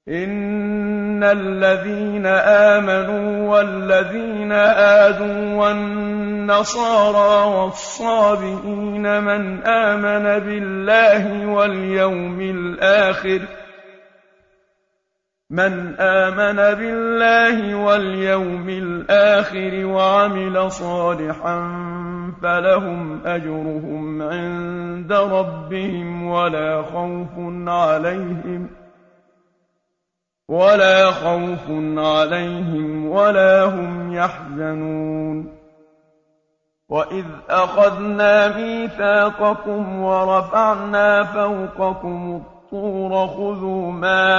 إِنَّ الَّذِينَ آمَنُوا وَالَّذِينَ هَادُوا وَالنَّصَارَىٰ وَالصَّابِئِينَ مَنْ آمَنَ بِاللَّهِ وَالْيَوْمِ الْآخِرِ وَعَمِلَ صَالِحًا فَلَهُمْ أَجْرُهُمْ عِندَ رَبِّهِمْ ولا خوف عليهم ولا هم يحزنون. وَإِذْ أَخَذْنَا مِيثَاقَكُمْ وَرَفَعْنَا فَوْقَكُمُ الطُّورَ خُذُوا مَا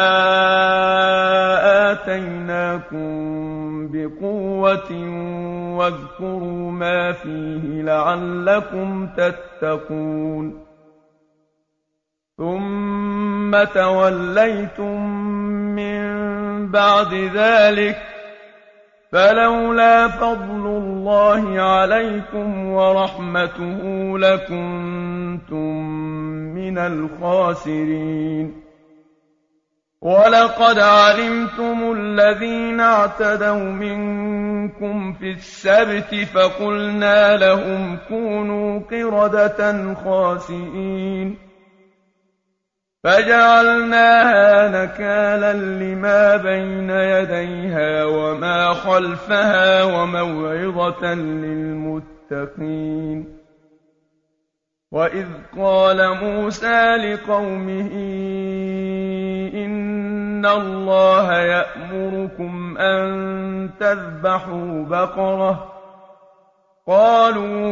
آتَيْنَاكُم بِقُوَّةٍ وَاذْكُرُوا مَا فِيهِ لَعَلَّكُمْ تَتَّقُونَ ثُمَّ تَوَلَّيْتُم مِّن بَعْدِ ذَٰلِكَ فَلَوْلَا فَضْلُ اللَّهِ عَلَيْكُمْ وَرَحْمَتُهُ لَكُنتُم مِّنَ الْخَاسِرِينَ. وَلَقَدْ عَلِمْتُمُ الَّذِينَ اعْتَدَوْا مِنكُمْ فِي السَّبْتِ فَقُلْنَا لَهُمْ كُونُوا قِرَدَةً خَاسِئِينَ فَجَعَلْنَاهَا نَكَالًا لِّمَا بَيْنَ يَدَيْهَا وَمَا خَلْفَهَا وَمَوْعِظَةً لِّلْمُتَّقِينَ. وَإِذْ قَالَ مُوسَىٰ لِقَوْمِهِ إِنَّ اللَّهَ يَأْمُرُكُمْ أَن تَذْبَحُوا بَقَرَةً قَالُوا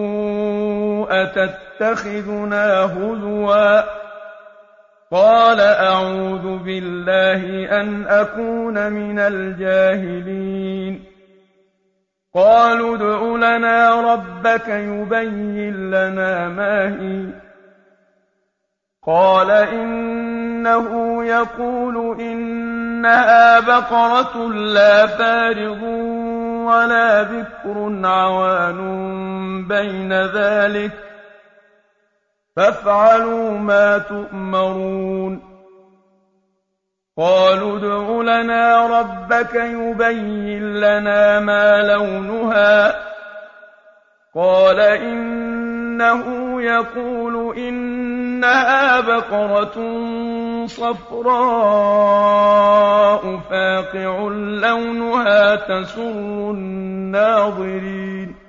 أَتَتَّخِذُنَا هُزُوًا قَالَ أَعُوذُ بِاللَّهِ أَنْ أَكُونَ مِنَ الْجَاهِلِينَ. قَالُوا ادْعُ لَنَا رَبَّكَ يُبَيِّن لَّنَا مَا هِيَ قَالَ إِنَّهُ يَقُولُ إِنَّهَا بَقَرَةٌ لَّا فَارِضٌ وَلَا بِكْرٌ عَوَانٌ بَيْنَ ذَٰلِكَ فَافْعَلُوا مَا تُؤْمَرُونَ. قَالُوا ادْعُ لَنَا رَبَّكَ يُبَيِّن لَّنَا مَا لَوْنُهَا قَالَ إِنَّهُ يَقُولُ إِنَّهَا بَقَرَةٌ صَفْرَاءُ فَاقِعٌ لَّوْنُهَا تَسُرُّ النَّاظِرِينَ